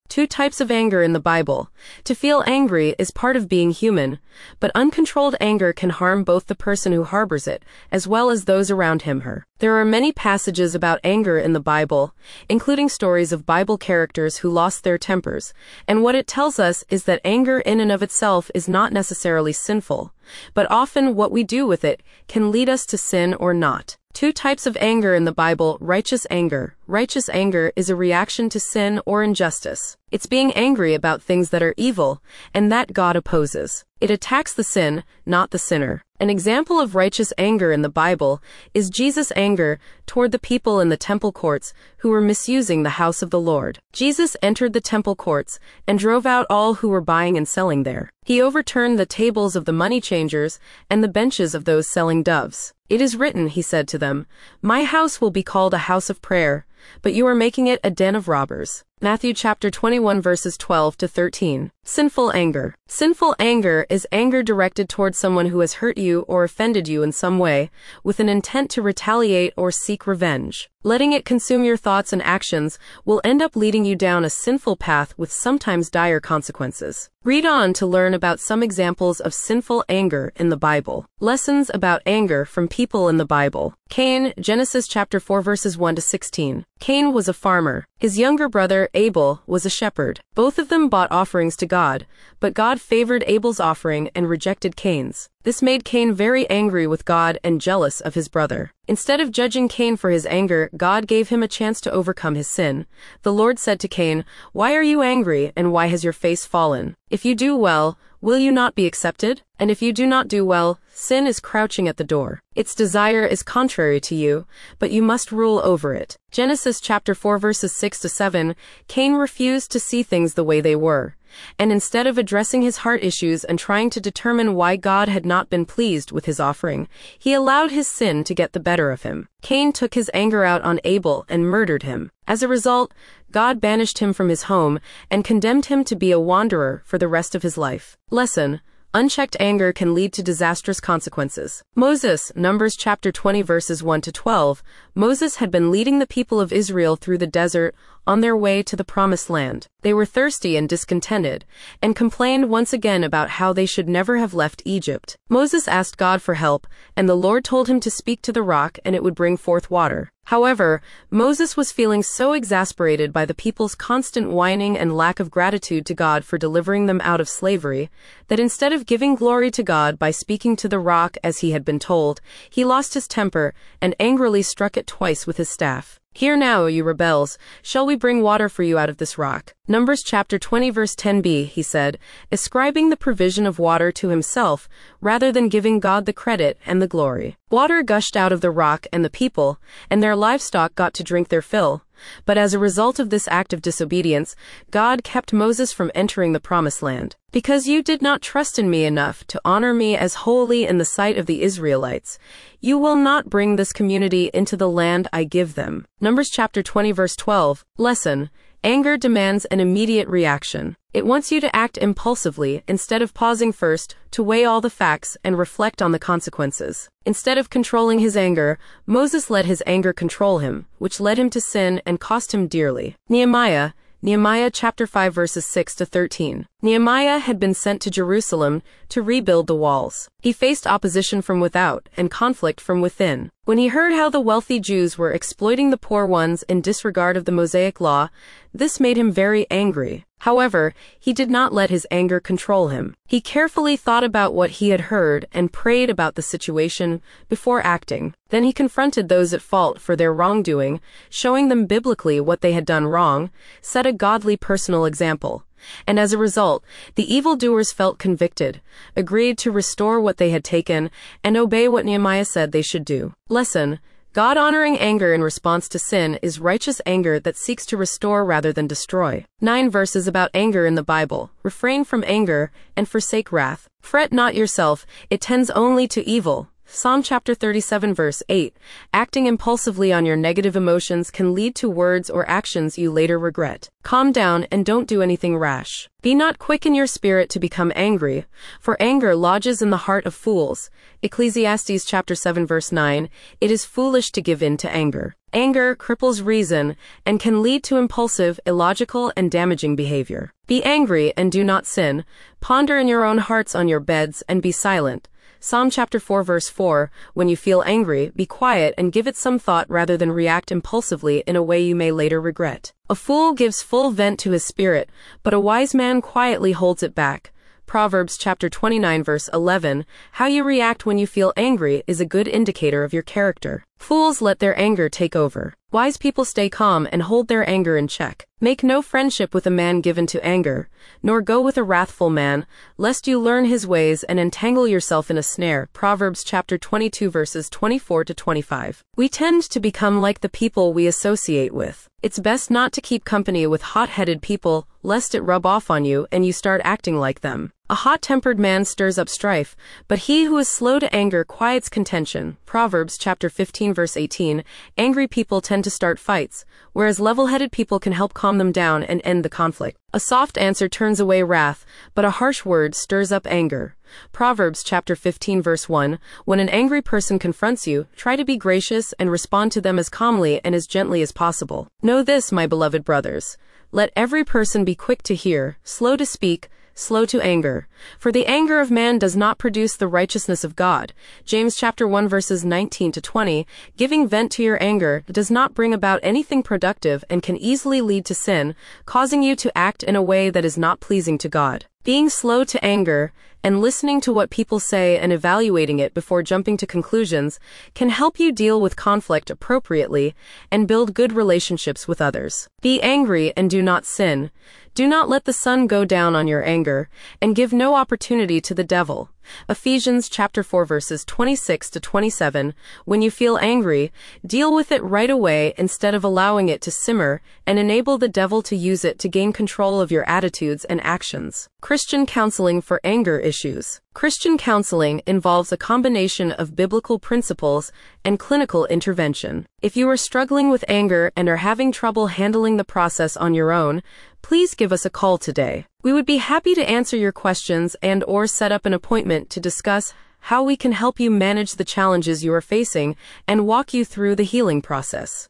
Two types of anger in the Bible. To feel angry is part of being human, but uncontrolled anger can harm both the person who harbors it, as well as those around him/her. There are many passages about anger in the Bible, including stories of Bible characters who lost their tempers, and what it tells us is that anger in and of itself is not necessarily sinful, but often what we do with it can lead us to sin or not. Two types of anger in the Bible. Righteous anger. Righteous anger is a reaction to sin or injustice. It's being angry about things that are evil and that God opposes. It attacks the sin, not the sinner. An example of righteous anger in the Bible is Jesus' anger toward the people in the temple courts who were misusing the house of the Lord. Jesus entered the temple courts and drove out all who were buying and selling there. He overturned the tables of the money changers and the benches of those selling doves. "It is written," he said to them, "My house will be called a house of prayer, but you are making it a den of robbers." Matthew chapter 21 verses 12 to 13. Sinful anger. Sinful anger is anger directed toward someone who has hurt you or offended you in some way, with an intent to retaliate or seek revenge. Letting it consume your thoughts and actions will end up leading you down a sinful path with sometimes dire consequences. Read on to learn about some examples of sinful anger in the Bible. Lessons about anger from people in the Bible. Cain, Genesis chapter 4 verses 1 to 16. Cain was a farmer. His younger brother, Abel, was a shepherd. Both of them brought offerings to God, but God favored Abel's offering and rejected Cain's. This made Cain very angry with God and jealous of his brother. Instead of judging Cain for his anger, God gave him a chance to overcome his sin. The Lord said to Cain, "Why are you angry, and why has your face fallen? If you do well, will you not be accepted? And if you do not do well, sin is crouching at the door. Its desire is contrary to you, but you must rule over it." Genesis chapter 4 verses 6 to 7. Cain refused to see things the way they were, and instead of addressing his heart issues and trying to determine why God had not been pleased with his offering, he allowed his sin to get the better of him. Cain took his anger out on Abel and murdered him. As a result, God banished him from his home and condemned him to be a wanderer for the rest of his life. Lesson: unchecked anger can lead to disastrous consequences. Moses, Numbers chapter 20 verses 1 to 12. Moses had been leading the people of Israel through the desert on their way to the promised land. They were thirsty and discontented, and complained once again about how they should never have left Egypt. Moses asked God for help, and the Lord told him to speak to the rock and it would bring forth water. However, Moses was feeling so exasperated by the people's constant whining and lack of gratitude to God for delivering them out of slavery, that instead of giving glory to God by speaking to the rock as he had been told, he lost his temper and angrily struck it twice with his staff. "Hear now, you rebels, shall we bring water for you out of this rock?" Numbers chapter 20 verse 10b, he said, ascribing the provision of water to himself, rather than giving God the credit and the glory. Water gushed out of the rock and the people, and their livestock got to drink their fill. But as a result of this act of disobedience, God kept Moses from entering the promised land. "Because you did not trust in me enough to honor me as holy in the sight of the Israelites, you will not bring this community into the land I give them." Numbers chapter 20 verse 12. Lesson: anger demands an immediate reaction. It wants you to act impulsively instead of pausing first to weigh all the facts and reflect on the consequences. Instead of controlling his anger, Moses let his anger control him, which led him to sin and cost him dearly. Nehemiah chapter 5 verses 6 to 13. Nehemiah had been sent to Jerusalem to rebuild the walls. He faced opposition from without and conflict from within. When he heard how the wealthy Jews were exploiting the poor ones in disregard of the Mosaic law, this made him very angry. However, he did not let his anger control him. He carefully thought about what he had heard and prayed about the situation before acting. Then he confronted those at fault for their wrongdoing, showing them biblically what they had done wrong, set a godly personal example. And as a result, the evildoers felt convicted, agreed to restore what they had taken, and obey what Nehemiah said they should do. Lesson: God-honoring anger in response to sin is righteous anger that seeks to restore rather than destroy. 9 verses about anger in the Bible. Refrain from anger and forsake wrath. Fret not yourself, it tends only to evil. Psalm chapter 37 verse 8. Acting impulsively on your negative emotions can lead to words or actions you later regret. Calm down and don't do anything rash. Be not quick in your spirit to become angry, for anger lodges in the heart of fools. Ecclesiastes chapter 7 verse 9. It is foolish to give in to anger. Anger cripples reason and can lead to impulsive, illogical, and damaging behavior. Be angry and do not sin. Ponder in your own hearts on your beds and be silent. Psalm chapter 4 verse 4, when you feel angry, be quiet and give it some thought rather than react impulsively in a way you may later regret. A fool gives full vent to his spirit, but a wise man quietly holds it back. Proverbs chapter 29 verse 11, how you react when you feel angry is a good indicator of your character. Fools let their anger take over. Wise people stay calm and hold their anger in check. Make no friendship with a man given to anger, nor go with a wrathful man, lest you learn his ways and entangle yourself in a snare. Proverbs chapter 22 verses 24 to 25. We tend to become like the people we associate with. It's best not to keep company with hot-headed people, lest it rub off on you and you start acting like them. A hot-tempered man stirs up strife, but he who is slow to anger quiets contention. Proverbs chapter 15 verse 18. Angry people tend to start fights, whereas level-headed people can help calm them down and end the conflict. A soft answer turns away wrath, but a harsh word stirs up anger. Proverbs chapter 15 verse 1. When an angry person confronts you, try to be gracious and respond to them as calmly and as gently as possible. Know this, my beloved brothers. Let every person be quick to hear, slow to speak, slow to anger. For the anger of man does not produce the righteousness of God. James chapter 1 verses 19 to 20. Giving vent to your anger does not bring about anything productive and can easily lead to sin, causing you to act in a way that is not pleasing to God. Being slow to anger and listening to what people say and evaluating it before jumping to conclusions can help you deal with conflict appropriately and build good relationships with others. Be angry and do not sin. Do not let the sun go down on your anger, and give no opportunity to the devil. Ephesians chapter 4 verses 26 to 27. When you feel angry, deal with it right away instead of allowing it to simmer, and enable the devil to use it to gain control of your attitudes and actions. Christian counseling for anger issues. Christian counseling involves a combination of biblical principles and clinical intervention. If you are struggling with anger and are having trouble handling the process on your own, please give us a call today. We would be happy to answer your questions and/or set up an appointment to discuss how we can help you manage the challenges you are facing and walk you through the healing process.